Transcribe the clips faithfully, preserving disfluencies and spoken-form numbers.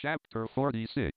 Chapter forty-six.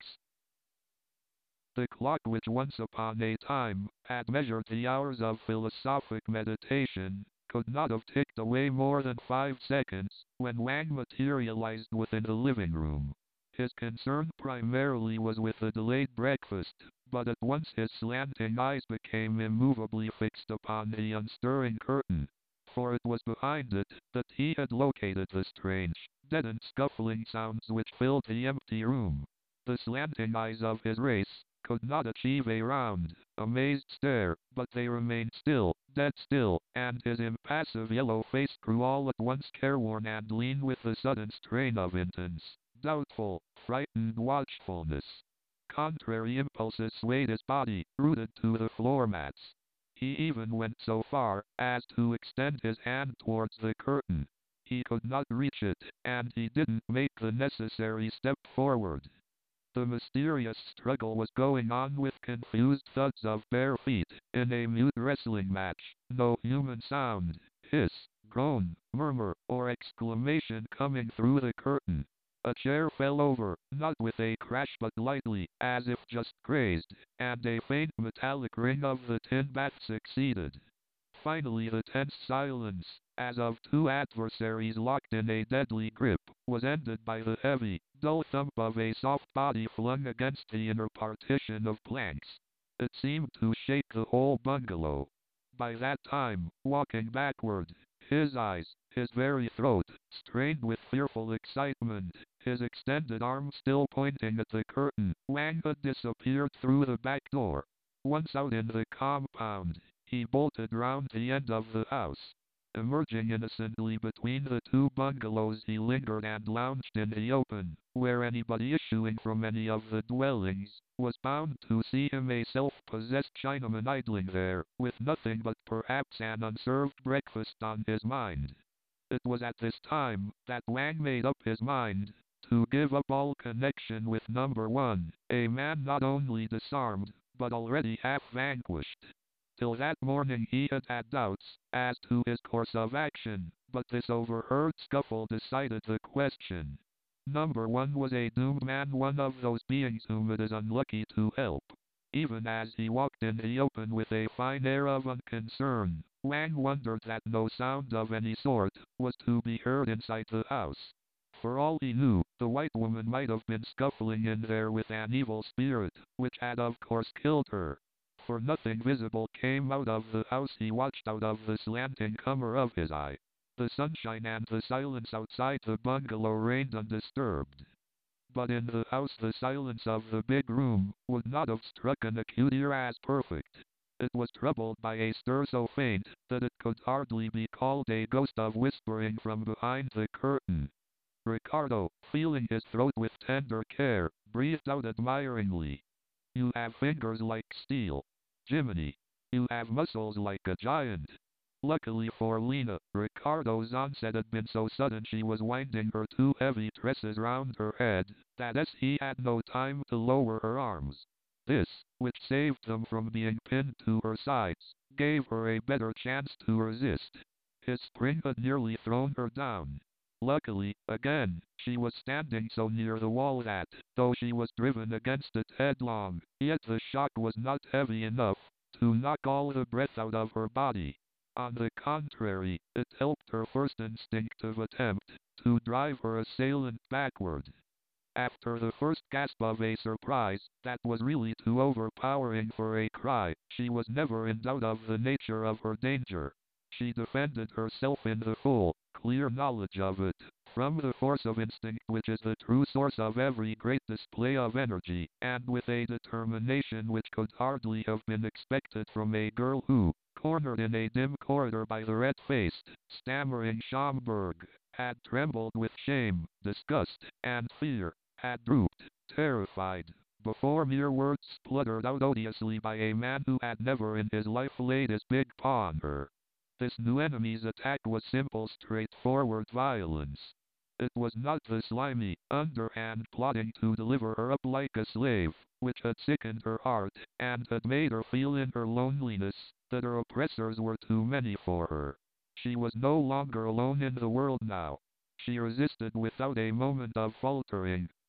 The clock which once upon a time had measured the hours of philosophic meditation could not have ticked away more than five seconds when Wang materialized within the living room. His concern primarily was with the delayed breakfast, but at once his slanting eyes became immovably fixed upon the unstirring curtain, for it was behind it that he had located the strange, deadened scuffling sounds which filled the empty room. The slanting eyes of his race could not achieve a round, amazed stare, but they remained still, dead still, and his impassive yellow face grew all at once careworn and lean with the sudden strain of intense, doubtful, frightened watchfulness. Contrary impulses swayed his body, rooted to the floor mats. He even went so far as to extend his hand towards the curtain. He could not reach it, and he didn't make the necessary step forward. The mysterious struggle was going on with confused thuds of bare feet, in a mute wrestling match, no human sound, hiss, groan, murmur, or exclamation coming through the curtain. A chair fell over, not with a crash but lightly, as if just grazed, and a faint metallic ring of the tin bat succeeded. Finally the tense silence, as of two adversaries locked in a deadly grip, was ended by the heavy, dull thump of a soft body flung against the inner partition of planks. It seemed to shake the whole bungalow. By that time, walking backward, his eyes, his very throat, strained with fearful excitement, his extended arm still pointing at the curtain, Wang had disappeared through the back door. Once out in the compound, he bolted round the end of the house. Emerging innocently between the two bungalows, he lingered and lounged in the open, where anybody issuing from any of the dwellings was bound to see him, a self-possessed Chinaman idling there, with nothing but perhaps an unserved breakfast on his mind. It was at this time that Wang made up his mind to give up all connection with number one, a man not only disarmed, but already half vanquished. Till that morning he had had doubts as to his course of action, but this overheard scuffle decided the question. Number one was a doomed man, one of those beings whom it is unlucky to help. Even as he walked in the open with a fine air of unconcern, Wang wondered that no sound of any sort was to be heard inside the house. For all he knew, the white woman might have been scuffling in there with an evil spirit, which had of course killed her. For nothing visible came out of the house. He watched out of the slanting corner of his eye. The sunshine and the silence outside the bungalow reigned undisturbed. But in the house the silence of the big room would not have struck an acute ear as perfect. It was troubled by a stir so faint that it could hardly be called a ghost of whispering from behind the curtain. Ricardo, feeling his throat with tender care, breathed out admiringly. "You have fingers like steel. Jiminy. You have muscles like a giant." Luckily for Lena, Ricardo's onset had been so sudden she was winding her two heavy tresses round her head, that as he had no time to lower her arms. This, which saved them from being pinned to her sides, gave her a better chance to resist. His spring had nearly thrown her down. Luckily, again, she was standing so near the wall that, though she was driven against it headlong, yet the shock was not heavy enough to knock all the breath out of her body. On the contrary, it helped her first instinctive attempt to drive her assailant backward. After the first gasp of a surprise that was really too overpowering for a cry, she was never in doubt of the nature of her danger. She defended herself in the full, clear knowledge of it, from the force of instinct which is the true source of every great display of energy, and with a determination which could hardly have been expected from a girl who, cornered in a dim corridor by the red-faced, stammering Schomburg, had trembled with shame, disgust, and fear, had drooped, terrified, before mere words spluttered out odiously by a man who had never in his life laid his big paw on her. This new enemy's attack was simple, straightforward violence. It was not the slimy, underhand plotting to deliver her up like a slave, which had sickened her heart, and had made her feel in her loneliness that her oppressors were too many for her. She was no longer alone in the world now. She resisted without a moment of faltering,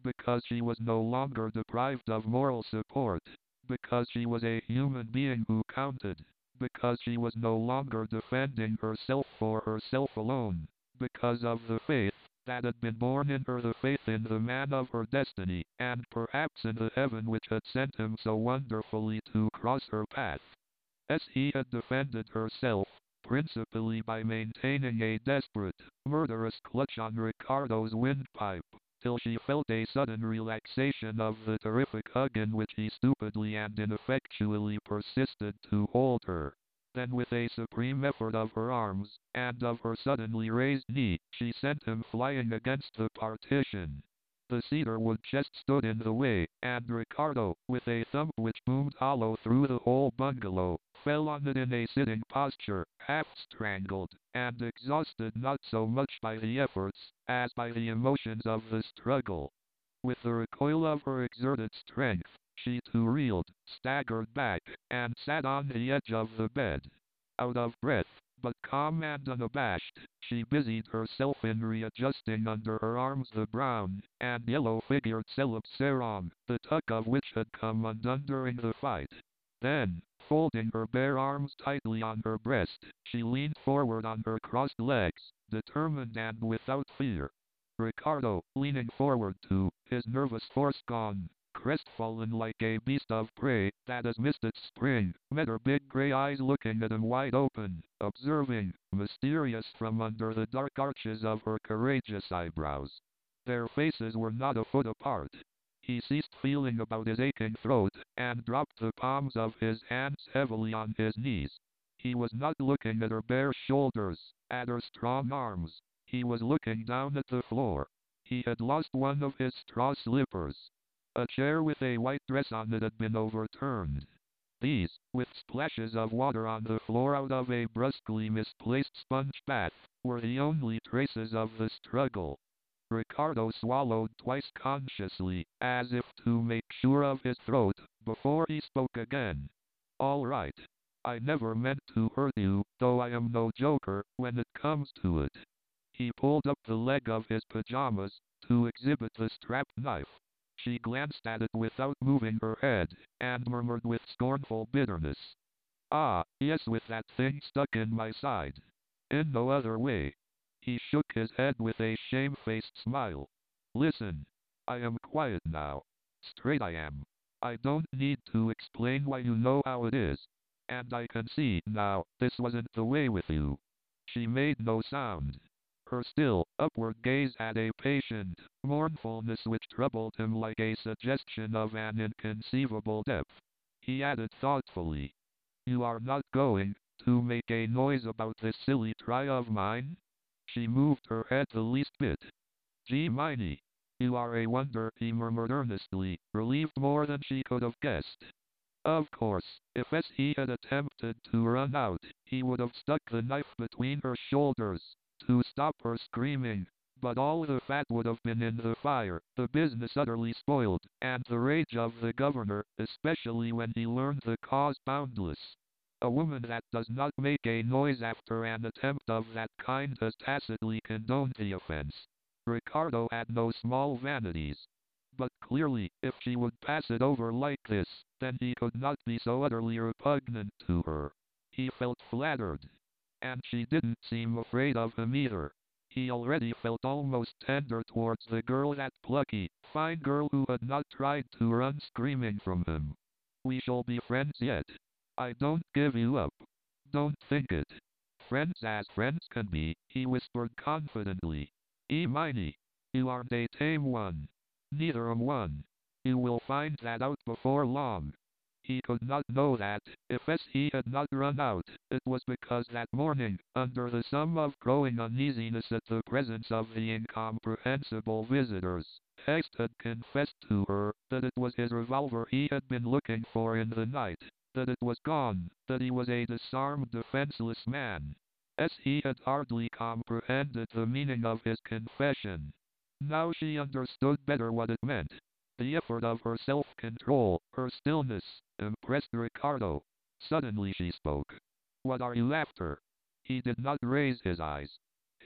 because she was no longer deprived of moral support, because she was a human being who counted, because she was no longer defending herself for herself alone, because of the faith that had been born in her, the faith in the man of her destiny, and perhaps in the heaven which had sent him so wonderfully to cross her path. As he had defended herself, principally by maintaining a desperate, murderous clutch on Ricardo's windpipe, till she felt a sudden relaxation of the terrific hug in which he stupidly and ineffectually persisted to hold her. Then with a supreme effort of her arms, and of her suddenly raised knee, she sent him flying against the partition. The cedar wood chest stood in the way, and Ricardo, with a thump which boomed hollow through the whole bungalow, fell on it in a sitting posture, half strangled, and exhausted not so much by the efforts, as by the emotions of the struggle. With the recoil of her exerted strength, she too reeled, staggered back, and sat on the edge of the bed. Out of breath, but calm and unabashed, she busied herself in readjusting under her arms the brown and yellow-figured Celeb sarong, the tuck of which had come undone during the fight. Then, folding her bare arms tightly on her breast, she leaned forward on her crossed legs, determined and without fear. Ricardo, leaning forward too, his nervous force gone, crestfallen like a beast of prey that has missed its spring, met her big grey eyes looking at him wide open, observing, mysterious from under the dark arches of her courageous eyebrows. Their faces were not a foot apart. He ceased feeling about his aching throat, and dropped the palms of his hands heavily on his knees. He was not looking at her bare shoulders, at her strong arms. He was looking down at the floor. He had lost one of his straw slippers. A chair with a white dress on it had been overturned. These, with splashes of water on the floor out of a brusquely misplaced sponge bath, were the only traces of the struggle. Ricardo swallowed twice consciously, as if to make sure of his throat, before he spoke again. "All right. I never meant to hurt you, though I am no joker, when it comes to it." He pulled up the leg of his pajamas, to exhibit the strapped knife. She glanced at it without moving her head, and murmured with scornful bitterness, "Ah, yes, with that thing stuck in my side. In no other way." He shook his head with a shamefaced smile. "Listen. I am quiet now. Straight I am. I don't need to explain why, you know how it is. And I can see, now, this wasn't the way with you." She made no sound. Her still, upward gaze had a patient mournfulness which troubled him like a suggestion of an inconceivable depth. He added thoughtfully, "You are not going to make a noise about this silly try of mine?" She moved her head the least bit. "Gee miny. You are a wonder," he murmured earnestly, relieved more than she could have guessed. Of course, if as he had attempted to run out, he would have stuck the knife between her shoulders, to stop her screaming, but all the fat would have been in the fire, the business utterly spoiled, and the rage of the governor, especially when he learned the cause, boundless. A woman that does not make a noise after an attempt of that kind has tacitly condoned the offense. Ricardo had no small vanities. But clearly, if she would pass it over like this, then he could not be so utterly repugnant to her. He felt flattered. And she didn't seem afraid of him either. He already felt almost tender towards the girl, that plucky, fine girl who had not tried to run screaming from him. "We shall be friends yet. I don't give you up. Don't think it. Friends as friends can be," he whispered confidently. "E miny. You aren't a tame one. Neither am one. You will find that out before long." He could not know that, if as he had not run out, it was because that morning, under the sum of growing uneasiness at the presence of the incomprehensible visitors, Hext had confessed to her that it was his revolver he had been looking for in the night, that it was gone, that he was a disarmed, defenseless man. As he had hardly comprehended the meaning of his confession. Now she understood better what it meant. The effort of her self-control, her stillness, impressed Ricardo. Suddenly she spoke. "What are you after?" He did not raise his eyes.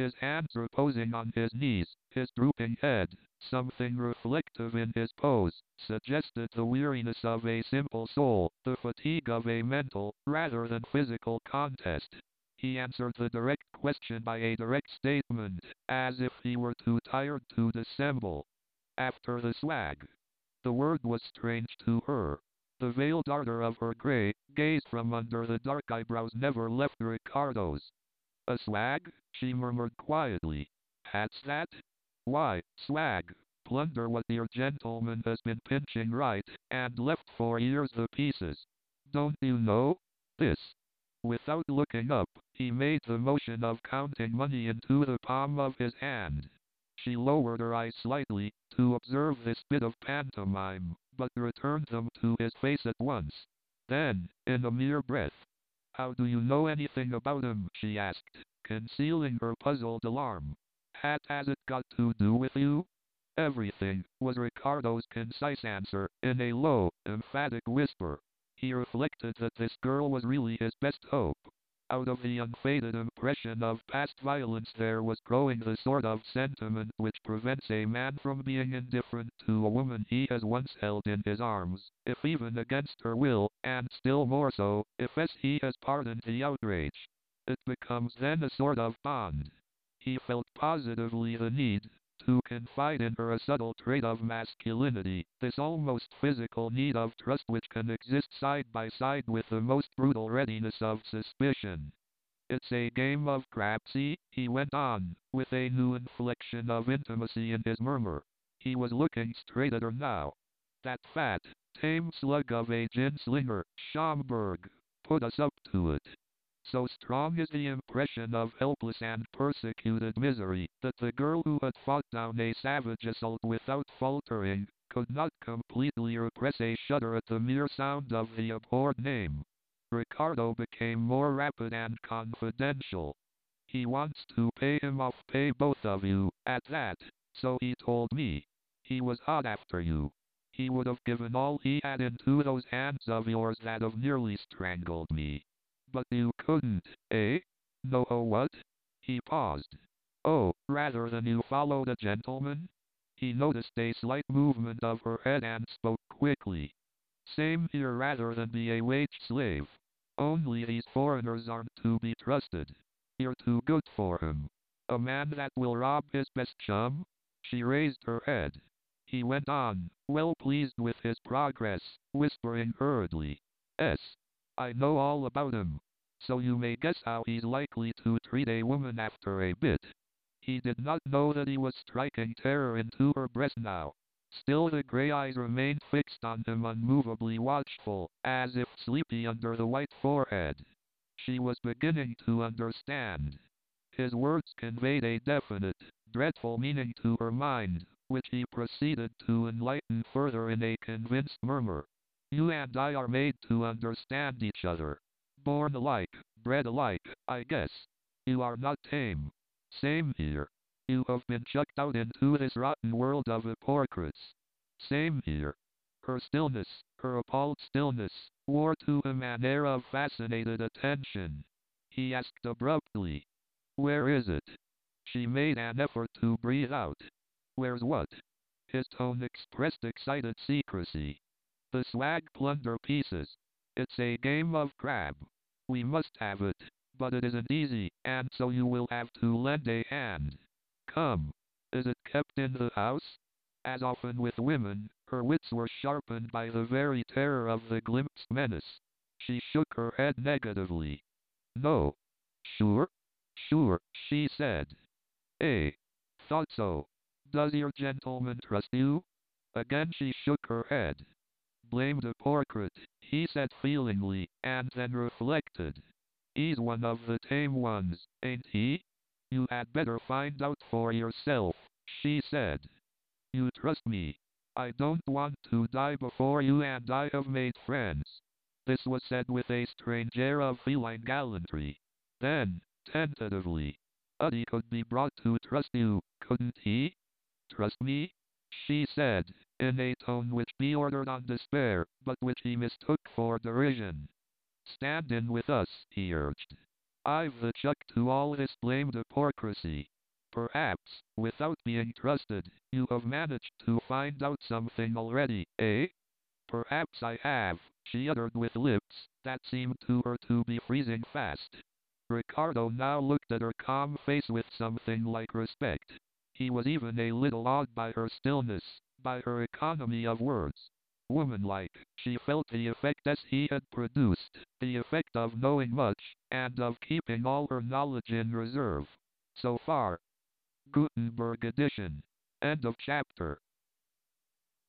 his hands reposing on his knees, his drooping head. Something reflective in his pose suggested the weariness of a simple soul, the fatigue of a mental, rather than physical contest. He answered the direct question by a direct statement, as if he were too tired to dissemble. After the swag. The word was strange to her. The veiled ardor of her grey gaze from under the dark eyebrows never left Ricardo's. A swag? She murmured quietly. Hat's that? Why, swag. Plunder what your gentleman has been pinching right and left for years the pieces. Don't you know? This. Without looking up, he made the motion of counting money into the palm of his hand. She lowered her eyes slightly to observe this bit of pantomime, but returned them to his face at once. Then, in a mere breath, how do you know anything about him? She asked, concealing her puzzled alarm. What has it got to do with you? Everything, was Ricardo's concise answer, in a low, emphatic whisper. He reflected that this girl was really his best hope. Out of the unfaded impression of past violence there was growing the sort of sentiment which prevents a man from being indifferent to a woman he has once held in his arms, if even against her will, and still more so, if as he has pardoned the outrage. It becomes then a sort of bond. He felt positively the need to confide in her a subtle trait of masculinity, this almost physical need of trust which can exist side by side with the most brutal readiness of suspicion. It's a game of crapsy, he went on, with a new inflection of intimacy in his murmur. He was looking straight at her now. That fat, tame slug of a gin-slinger, Schomburg, put us up to it. So strong is the impression of helpless and persecuted misery, that the girl who had fought down a savage assault without faltering, could not completely repress a shudder at the mere sound of the abhorred name. Ricardo became more rapid and confidential. He wants to pay him off, pay both of you, at that, so he told me. He was hot after you. He would have given all he had into those hands of yours that have nearly strangled me. But you couldn't, eh? No, oh what? He paused. Oh, rather than you followed a gentleman? He noticed a slight movement of her head and spoke quickly. Same here, rather than be a wage slave. Only these foreigners aren't to be trusted. You're too good for him. A man that will rob his best chum? She raised her head. He went on, well pleased with his progress, whispering hurriedly. S. I know all about him. So you may guess how he's likely to treat a woman after a bit. He did not know that he was striking terror into her breast now. Still the grey eyes remained fixed on him, unmovably watchful, as if sleepy under the white forehead. She was beginning to understand. His words conveyed a definite, dreadful meaning to her mind, which he proceeded to enlighten further in a convinced murmur. You and I are made to understand each other. Born alike, bred alike, I guess. You are not tame. Same here. You have been chucked out into this rotten world of hypocrites. Same here. Her stillness, her appalled stillness, wore to him an air of fascinated attention. He asked abruptly, where is it? She made an effort to breathe out. Where's what? His tone expressed excited secrecy. The swag plunder pieces. It's a game of crab. We must have it, but it isn't easy, and so you will have to lend a hand. Come. Is it kept in the house? As often with women, her wits were sharpened by the very terror of the glimpsed menace. She shook her head negatively. No. Sure? Sure, she said. Eh. Thought so. Does your gentleman trust you? Again she shook her head. Blamed hypocrite, he said feelingly, and then reflected. He's one of the tame ones, ain't he? You had better find out for yourself, she said. You trust me. I don't want to die before you and I have made friends. This was said with a strange air of feline gallantry. Then, tentatively, Uddy could be brought to trust you, couldn't he? Trust me? She said, in a tone which bordered on despair, but which he mistook for derision. Stand in with us, he urged. I've the chuck to all this blamed hypocrisy. Perhaps, without being trusted, you have managed to find out something already, eh? Perhaps I have, she uttered with lips that seemed to her to be freezing fast. Ricardo now looked at her calm face with something like respect. He was even a little awed by her stillness, by her economy of words. Womanlike, she felt the effect as he had produced, the effect of knowing much, and of keeping all her knowledge in reserve. So far. Gutenberg edition. End of chapter.